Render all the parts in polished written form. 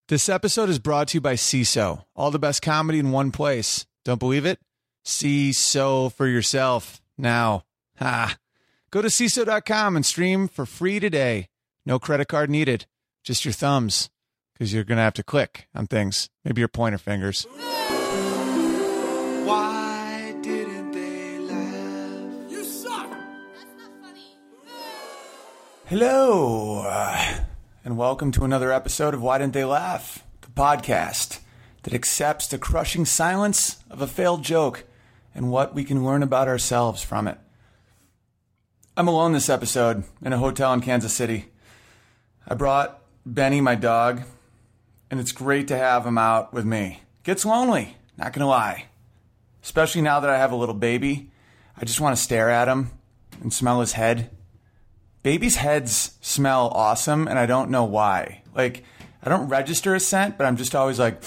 This episode is brought to you by CISO. All the best comedy in one place. Don't believe it? See so for yourself now. Go to CISO.com and stream for free today. No credit card needed. Just your thumbs, because you're going to have to click on things. Maybe your pointer fingers. Why didn't they laugh? You suck! That's not funny. Hello, and welcome to another episode of Why Didn't They Laugh? The podcast that accepts the crushing silence of a failed joke and what we can learn about ourselves from it. I'm alone this episode in a hotel in Kansas City. I brought Benny, my dog, and it's great to have him out with me. Gets lonely, not gonna lie. Especially now that I have a little baby. I just want to stare at him and smell his head. Babies' heads smell awesome, and I don't know why. Like, I don't register a scent, but I'm just always like,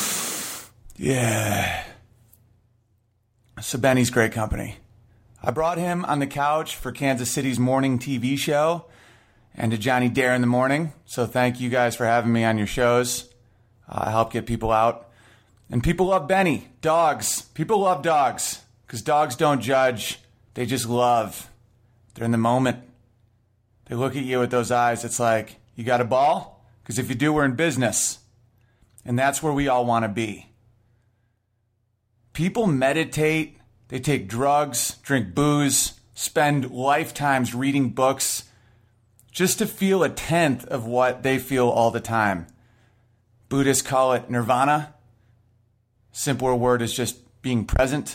yeah. So Benny's great company. I brought him on the couch for Kansas City's morning TV show and to Johnny Dare in the morning. So thank you guys for having me on your shows. I help get people out. And people love Benny. Dogs. People love dogs because dogs don't judge. They just love. They're in the moment. They look at you with those eyes. It's like, you got a ball? Because if you do, we're in business. And that's where we all want to be. People meditate. They take drugs, drink booze, spend lifetimes reading books just to feel a tenth of what they feel all the time. Buddhists call it nirvana. Simpler word is just being present.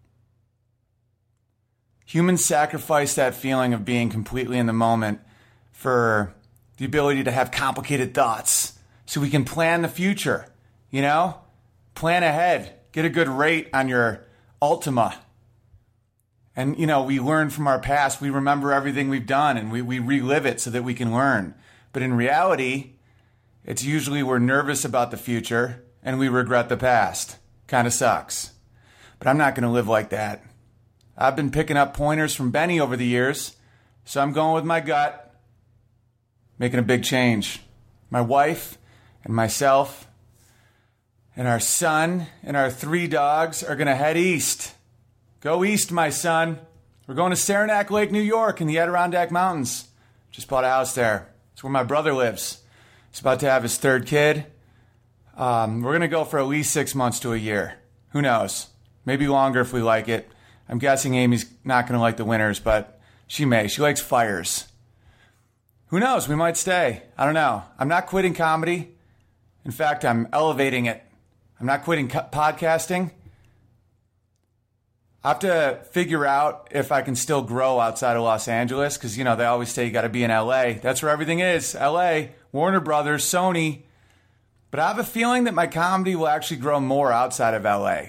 Humans sacrifice that feeling of being completely in the moment for the ability to have complicated thoughts so we can plan the future, you know? Plan ahead. Get a good rate on your Ultima. And, you know, we learn from our past. We remember everything we've done and we relive it so that we can learn. But in reality, it's usually we're nervous about the future and we regret the past. Kind of sucks. But I'm not going to live like that. I've been picking up pointers from Benny over the years, so I'm going with my gut, making a big change. My wife and myself and our son and our 3 dogs are going to head east. Go east, my son. We're going to Saranac Lake, New York in the Adirondack Mountains. Just bought a house there. It's where my brother lives. He's about to have his 3rd kid. We're going to go for at least 6 months to a year. Who knows? Maybe longer if we like it. I'm guessing Amy's not going to like the winters, but she may. She likes fires. Who knows? We might stay. I don't know. I'm not quitting comedy. In fact, I'm elevating it. I'm not quitting podcasting. I have to figure out if I can still grow outside of Los Angeles because, you know, they always say you got to be in LA. That's where everything is. LA, Warner Brothers, Sony. But I have a feeling that my comedy will actually grow more outside of LA.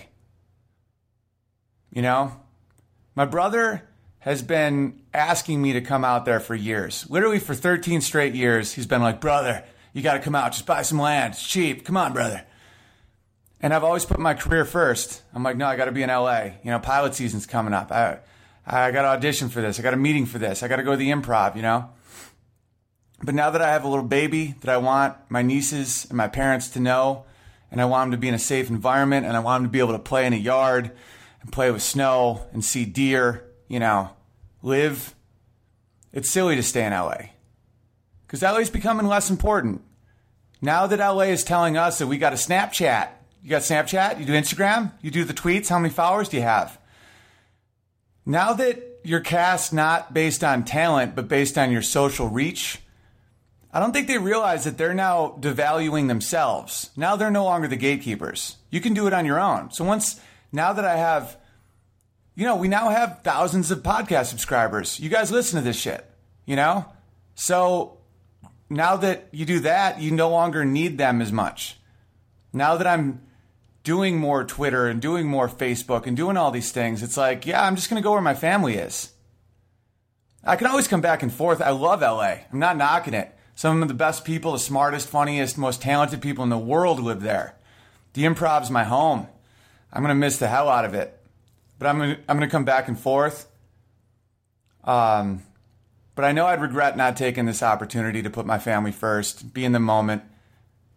You know? My brother has been asking me to come out there for years. Literally for 13 straight years, he's been like, brother, you got to come out. Just buy some land. It's cheap. Come on, brother. And I've always put my career first. I'm like, no, I got to be in LA. You know, pilot season's coming up. I got to audition for this. I got a meeting for this. I got to go to the Improv, you know? But now that I have a little baby that I want my nieces and my parents to know, and I want them to be in a safe environment, and I want them to be able to play in a yard and play with snow and see deer, you know, live, it's silly to stay in LA. Because LA is becoming less important. Now that LA is telling us that we got a Snapchat. You got Snapchat? You do Instagram? You do the tweets? How many followers do you have? Now that you're cast not based on talent, but based on your social reach, I don't think they realize that they're now devaluing themselves. Now they're no longer the gatekeepers. You can do it on your own. So now that I have, you know, we now have thousands of podcast subscribers. You guys listen to this shit, you know? So now that you do that, you no longer need them as much. Now that I'm doing more Twitter and doing more Facebook and doing all these things, it's like, yeah, I'm just going to go where my family is. I can always come back and forth. I love LA. I'm not knocking it. Some of the best people, the smartest, funniest, most talented people in the world live there. The Improv's my home. I'm going to miss the hell out of it. But I'm going to come back and forth. But I know I'd regret not taking this opportunity to put my family first, be in the moment,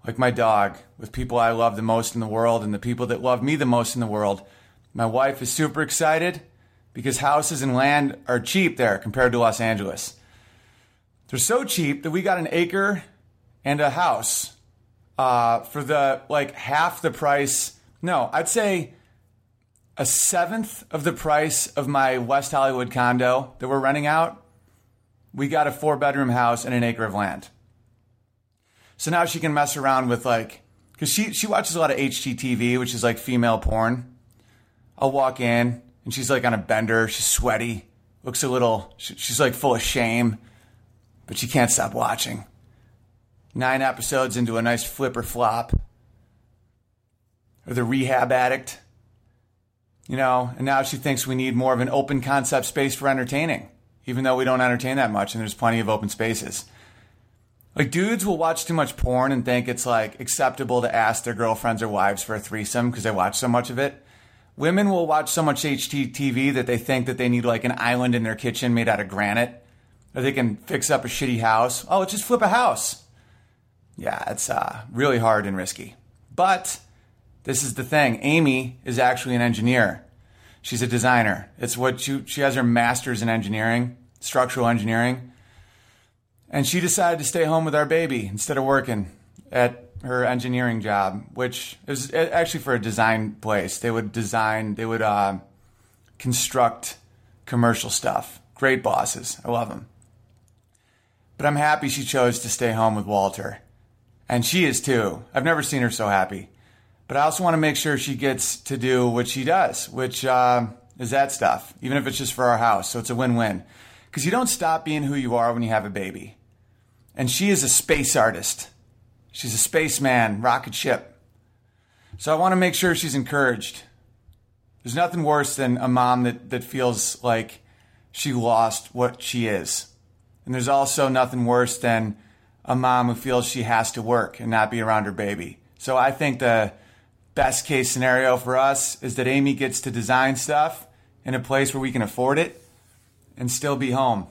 like my dog, with people I love the most in the world and the people that love me the most in the world. My wife is super excited because houses and land are cheap there compared to Los Angeles. They're so cheap that we got an acre and a house for the half the price. No, I'd say a seventh of the price of my West Hollywood condo that we're renting out. We got a 4-bedroom house and an acre of land. So now she can mess around with because she watches a lot of HGTV, which is like female porn. I'll walk in and she's like on a bender. She's sweaty, looks a little, she's like full of shame, but she can't stop watching. 9 episodes into a nice flip or flop. Or The Rehab Addict. And now she thinks we need more of an open concept space for entertaining, even though we don't entertain that much and there's plenty of open spaces. Dudes will watch too much porn and think it's acceptable to ask their girlfriends or wives for a threesome because they watch so much of it. Women will watch so much HGTV that they think that they need an island in their kitchen made out of granite, or they can fix up a shitty house. Oh, let's just flip a house. Yeah, it's really hard and risky. But this is the thing. Amy is actually an engineer. She's a designer. It's what she has her master's in engineering, structural engineering. And she decided to stay home with our baby instead of working at her engineering job, which is actually for a design place. They would construct commercial stuff. Great bosses. I love them. But I'm happy she chose to stay home with Walter. And she is too. I've never seen her so happy. But I also want to make sure she gets to do what she does, which is that stuff, even if it's just for our house. So it's a win-win. Because you don't stop being who you are when you have a baby. And she is a space artist. She's a spaceman, rocket ship. So I want to make sure she's encouraged. There's nothing worse than a mom that feels like she lost what she is. And there's also nothing worse than a mom who feels she has to work and not be around her baby. So I think the best case scenario for us is that Amy gets to design stuff in a place where we can afford it and still be home.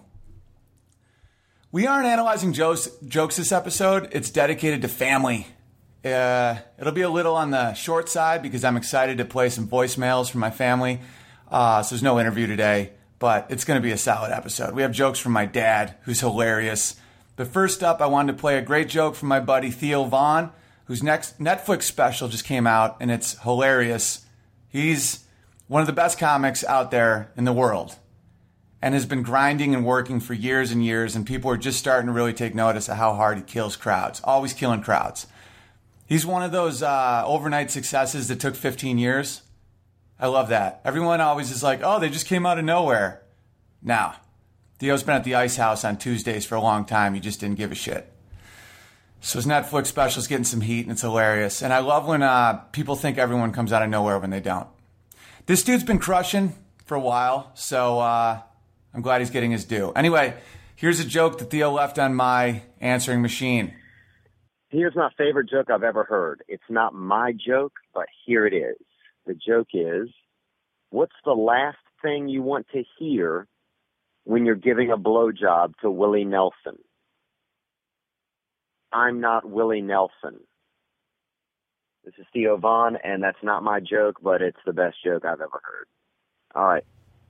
We aren't analyzing jokes this episode. It's dedicated to family. It'll be a little on the short side because I'm excited to play some voicemails from my family. So there's no interview today, but it's going to be a solid episode. We have jokes from my dad, who's hilarious. But first up, I wanted to play a great joke from my buddy Theo Von, whose next Netflix special just came out, and it's hilarious. He's one of the best comics out there in the world and has been grinding and working for years and years, and people are just starting to really take notice of how hard he kills crowds, always killing crowds. He's one of those overnight successes that took 15 years. I love that. Everyone always is like, oh, they just came out of nowhere. Nah. Theo's been at the Ice House on Tuesdays for a long time. He just didn't give a shit. So his Netflix special's getting some heat, and it's hilarious. And I love when people think everyone comes out of nowhere when they don't. This dude's been crushing for a while, so I'm glad he's getting his due. Anyway, here's a joke that Theo left on my answering machine. Here's my favorite joke I've ever heard. It's not my joke, but here it is. The joke is, what's the last thing you want to hear when you're giving a blowjob to Willie Nelson? I'm not Willie Nelson. This is Theo Von, and that's not my joke, but it's the best joke I've ever heard. All right.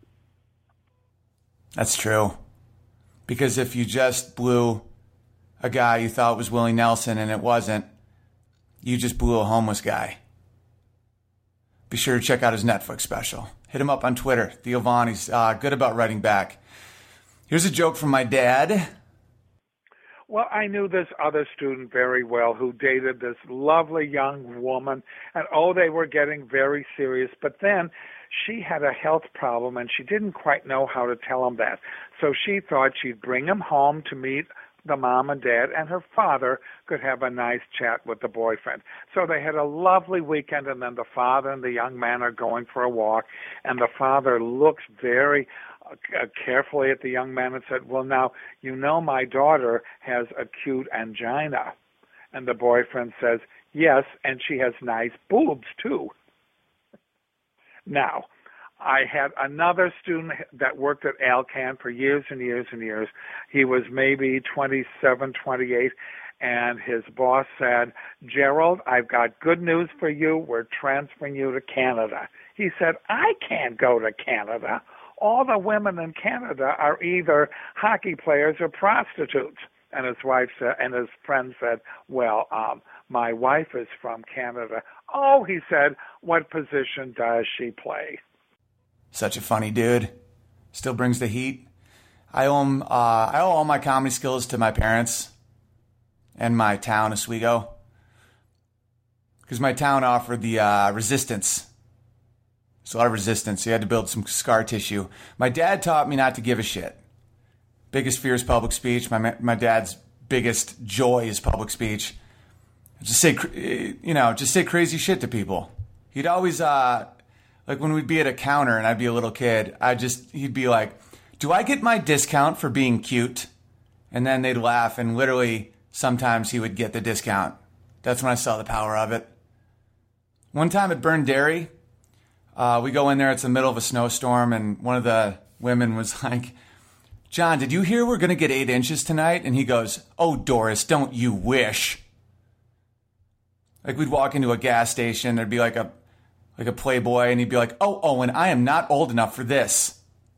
That's true. Because if you just blew a guy you thought was Willie Nelson and it wasn't, you just blew a homeless guy. Be sure to check out his Netflix special. Hit him up on Twitter. Theo Von, he's good about writing back. Here's a joke from my dad. Well, I knew this other student very well who dated this lovely young woman, and they were getting very serious. But then she had a health problem, and she didn't quite know how to tell him that. So she thought she'd bring him home to meet the mom and dad, and her father could have a nice chat with the boyfriend. So they had a lovely weekend, and then the father and the young man are going for a walk, and the father looks very carefully at the young man and said, well, now, you know my daughter has acute angina. And the boyfriend says, yes, and she has nice boobs, too. Now, I had another student that worked at Alcan for years and years and years. He was maybe 27, 28, and his boss said, Gerald, I've got good news for you. We're transferring you to Canada. He said, I can't go to Canada. All the women in Canada are either hockey players or prostitutes. And his wife said, and his friend said, well, my wife is from Canada. Oh, he said, what position does she play? Such a funny dude. Still brings the heat. I owe all my comedy skills to my parents and my town, Oswego. Because my town offered the resistance. There's a lot of resistance. You had to build some scar tissue. My dad taught me not to give a shit. Biggest fear is public speech. My dad's biggest joy is public speech. Just say crazy shit to people. He'd always, like when we'd be at a counter and I'd be a little kid, he'd be like, do I get my discount for being cute? And then they'd laugh, and literally sometimes he would get the discount. That's when I saw the power of it. One time at Burn Dairy, we go in there, it's the middle of a snowstorm, and one of the women was like, John, did you hear we're going to get 8 inches tonight? And he goes, oh, Doris, don't you wish? Like we'd walk into a gas station, there'd be like a Playboy, and he'd be like, oh, Owen, I am not old enough for this.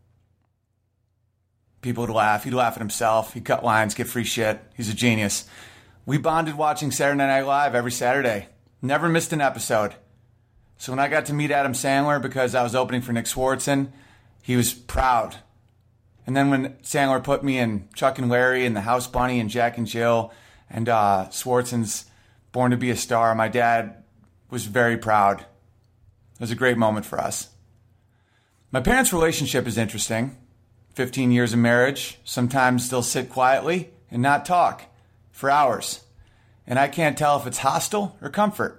People would laugh. He'd laugh at himself. He'd cut lines, get free shit. He's a genius. We bonded watching Saturday Night Live every Saturday. Never missed an episode. So when I got to meet Adam Sandler because I was opening for Nick Swardson, he was proud. And then when Sandler put me in Chuck and Larry and The House Bunny and Jack and Jill and Swardson's Born to be a Star, my dad was very proud. It was a great moment for us. My parents' relationship is interesting. 15 years of marriage. Sometimes they'll sit quietly and not talk for hours. And I can't tell if it's hostile or comfort.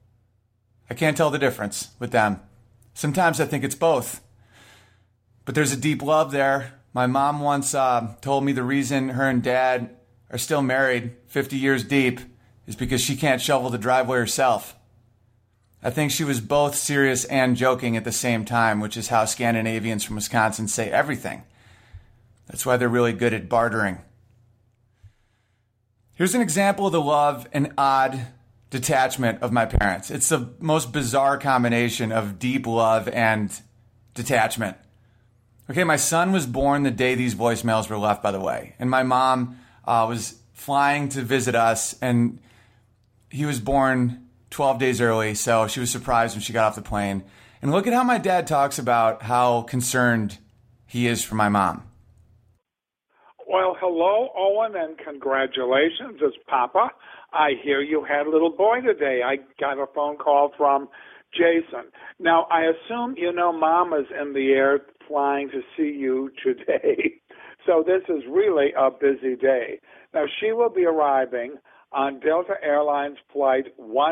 I can't tell the difference with them. Sometimes I think it's both. But there's a deep love there. My mom once told me the reason her and dad are still married 50 years deep is because she can't shovel the driveway herself. I think she was both serious and joking at the same time, which is how Scandinavians from Wisconsin say everything. That's why they're really good at bartering. Here's an example of the love and odd detachment of my parents. It's the most bizarre combination of deep love and detachment. Okay, my son was born the day these voicemails were left, by the way. And my mom was flying to visit us, and he was born 12 days early, so she was surprised when she got off the plane. And look at how my dad talks about how concerned he is for my mom. Well, hello, Owen, and congratulations. It's Papa. I hear you had a little boy today. I got a phone call from Jason. Now, I assume you know Mama's in the air flying to see you today. So this is really a busy day. Now, she will be arriving on Delta Airlines Flight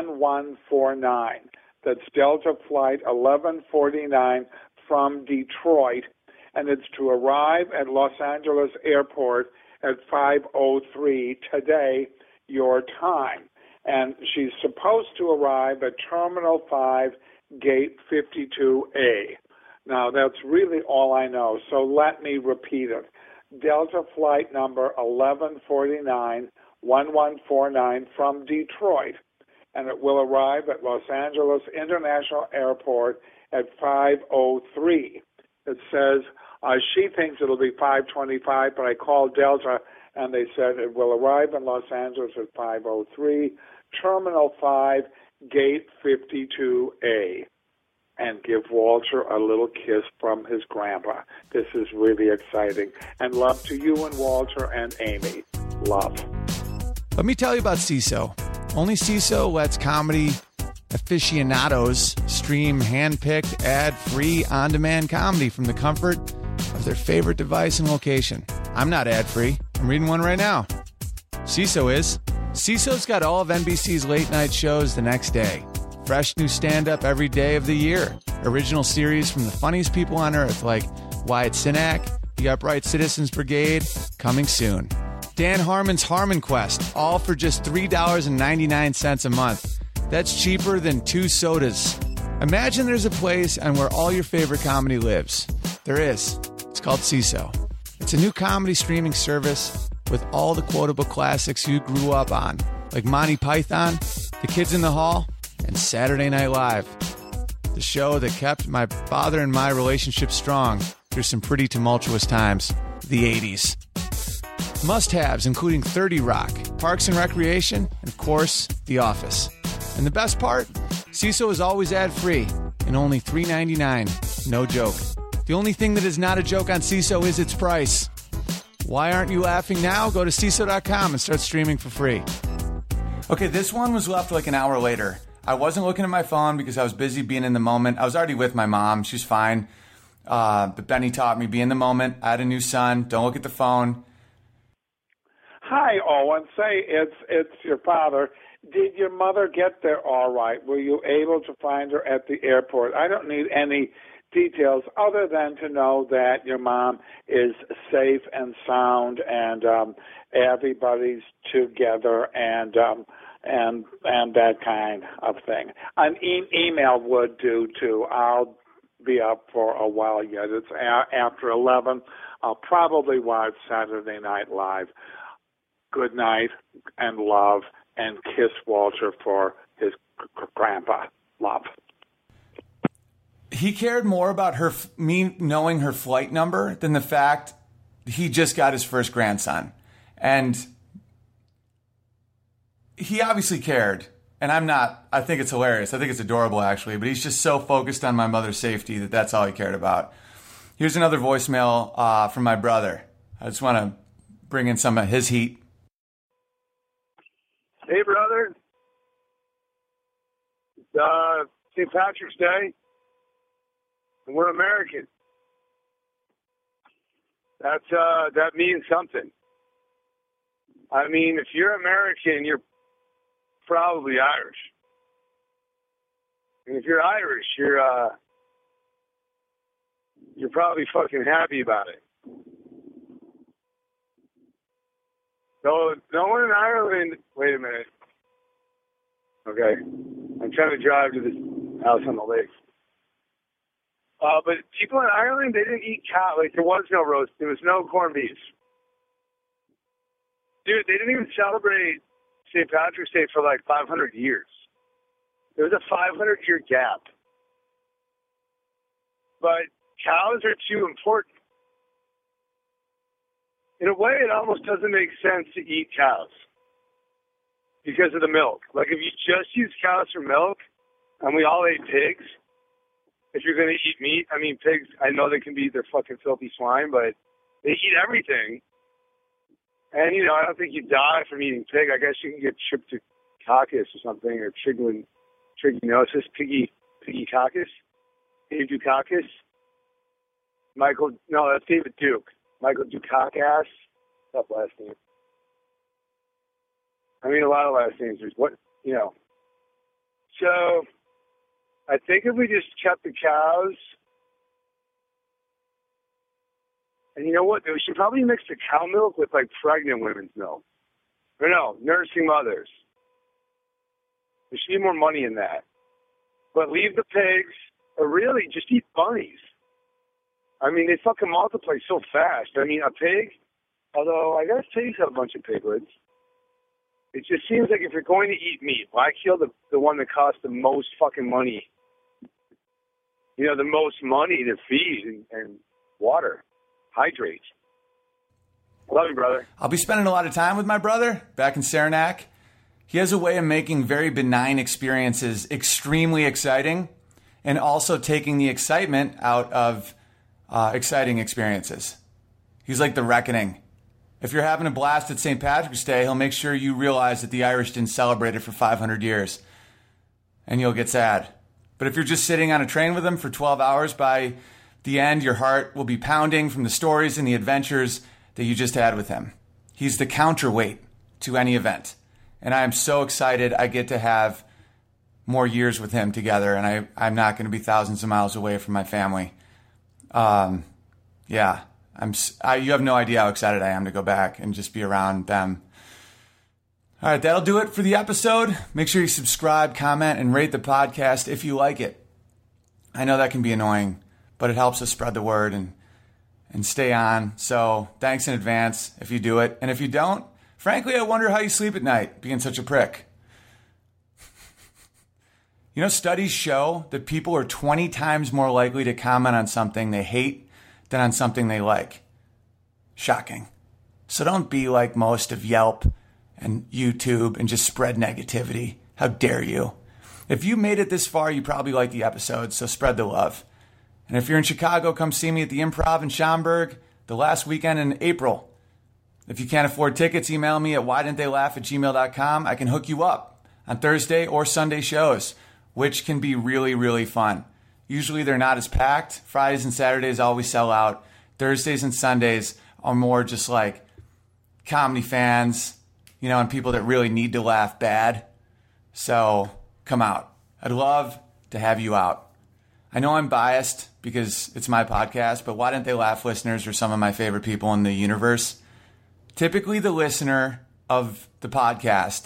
1149. That's Delta Flight 1149 from Detroit. And it's to arrive at Los Angeles Airport at 5:03 today, your time. And she's supposed to arrive at Terminal 5, Gate 52A. Now, that's really all I know, so let me repeat it. Delta flight number 1149 from Detroit, and it will arrive at Los Angeles International Airport at 5:03. It says she thinks it'll be 5:25, but I called Delta, and they said it will arrive in Los Angeles at 5:03, Terminal 5, Gate 52A. And give Walter a little kiss from his grandpa. This is really exciting. And love to you and Walter and Amy. Love. Let me tell you about CISO. Only CISO lets comedy aficionados stream hand-picked, ad-free, on-demand comedy from the comfort of their favorite device and location. I'm not ad-free. I'm reading one right now. CISO is. CISO's got all of NBC's late-night shows the next day. Fresh new stand-up every day of the year. Original series from the funniest people on earth like Wyatt Cenac, the Upright Citizens Brigade, coming soon. Dan Harmon's Harmon Quest, all for just $3.99 a month. That's cheaper than 2 sodas. Imagine there's a place and where all your favorite comedy lives. There is. It's called CISO. It's a new comedy streaming service with all the quotable classics you grew up on, like Monty Python, The Kids in the Hall, and Saturday Night Live. The show that kept my father and my relationship strong through some pretty tumultuous times, the 80s. Must-haves including 30 Rock, Parks and Recreation, and of course, The Office. And the best part? CISO is always ad-free and only $3.99. No joke. The only thing that is not a joke on CISO is its price. Why aren't you laughing now? Go to CISO.com and start streaming for free. Okay, this one was left like an hour later. I wasn't looking at my phone because I was busy being in the moment. I was already with my mom. She's fine. But Benny taught me, be in the moment. I had a new son. Don't look at the phone. Hi, Owen. Say it's your father. Did your mother get there all right? Were you able to find her at the airport? I don't need any details other than to know that your mom is safe and sound and everybody's together and that kind of thing. An email would do too. I'll be up for a while yet. It's after 11. I'll probably watch Saturday Night Live. Good night and love, and kiss Walter for his grandpa. Love. He cared more about me knowing her flight number than the fact he just got his first grandson. And he obviously cared. And I'm not. I think it's hilarious. I think it's adorable, actually. But he's just so focused on my mother's safety that that's all he cared about. Here's another voicemail from my brother. I just want to bring in some of his heat. Hey, brother. It's St. Patrick's Day. And we're American. That means something. I mean, if you're American, you're probably Irish. And if you're Irish, you're probably fucking happy about it. So no one in Ireland. Wait a minute. Okay, I'm trying to drive to this house on the lake. But people in Ireland, they didn't eat cow. Like, there was no roast. There was no corned beef. Dude, they didn't even celebrate St. Patrick's Day for like 500 years. There was a 500-year gap. But cows are too important. In a way, it almost doesn't make sense to eat cows because of the milk. Like, if you just use cows for milk and we all ate pigs, if you're going to eat meat, I mean, pigs, I know they're fucking filthy swine, but they eat everything. And, you know, I don't think you die from eating pig. I guess you can get tryptococcus or something, or trichinosis, piggycoccus, Dukakis. That's David Duke. Michael Dukakis. Tough last name. I mean, a lot of last names. So, I think if we just kept the cows, and you know what? We should probably mix the cow milk with, like, pregnant women's milk. Or no, nursing mothers. There should be more money in that. But leave the pigs, or really, just eat bunnies. I mean, they fucking multiply so fast. I mean, a pig, although I guess pigs have a bunch of piglets. It just seems like if you're going to eat meat, why kill the one that costs the most fucking money? You know, the most money to feed and water, hydrate. Love you, brother. I'll be spending a lot of time with my brother back in Saranac. He has a way of making very benign experiences extremely exciting and also taking the excitement out of exciting experiences. He's like the reckoning. If you're having a blast at St. Patrick's Day, he'll make sure you realize that the Irish didn't celebrate it for 500 years. And you'll get sad. But if you're just sitting on a train with him for 12 hours, by the end, your heart will be pounding from the stories and the adventures that you just had with him. He's the counterweight to any event. And I am so excited I get to have more years with him together, and I'm not going to be thousands of miles away from my family. You have no idea how excited I am to go back and just be around them. All right, that'll do it for the episode. Make sure you subscribe, comment, and rate the podcast if you like it. I know that can be annoying, but it helps us spread the word and and stay on. So thanks in advance if you do it. And if you don't, frankly, I wonder how you sleep at night being such a prick. You know, studies show that people are 20 times more likely to comment on something they hate than on something they like. Shocking. So don't be like most of Yelp and YouTube and just spread negativity. How dare you? If you made it this far, you probably like the episode, so spread the love. And if you're in Chicago, come see me at the Improv in Schaumburg the last weekend in April. If you can't afford tickets, email me at whydidn'ttheylaugh@gmail.com. I can hook you up on Thursday or Sunday shows, which can be really, really fun. Usually they're not as packed. Fridays and Saturdays always sell out. Thursdays and Sundays are more just like comedy fans, you know, and people that really need to laugh bad. So come out. I'd love to have you out. I know I'm biased because it's my podcast, but Why Didn't They Laugh listeners are some of my favorite people in the universe. Typically the listener of the podcast,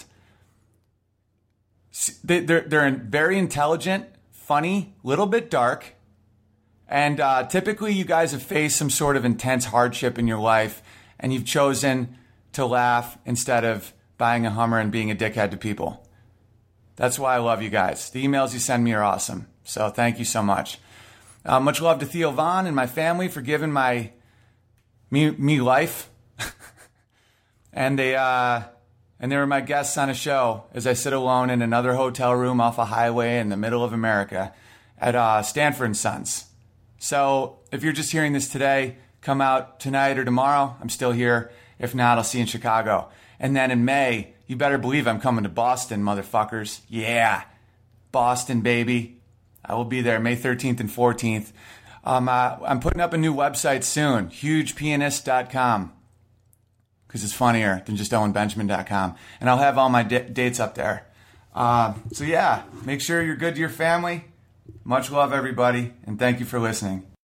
they're very intelligent, funny, little bit dark, and typically you guys have faced some sort of intense hardship in your life, and you've chosen to laugh instead of buying a Hummer and being a dickhead to people. That's why I love you guys. The emails you send me are awesome. So thank you so much. Much love to Theo Vaughn and my family for giving me life. And they were my guests on a show as I sit alone in another hotel room off a highway in the middle of America at Stanford & Sons. So if you're just hearing this today, come out tonight or tomorrow. I'm still here. If not, I'll see you in Chicago. And then in May, you better believe I'm coming to Boston, motherfuckers. Yeah, Boston, baby. I will be there May 13th and 14th. I'm putting up a new website soon, hugepianist.com, because it's funnier than just owenbenjamin.com. And I'll have all my dates up there. So yeah, make sure you're good to your family. Much love, everybody, and thank you for listening.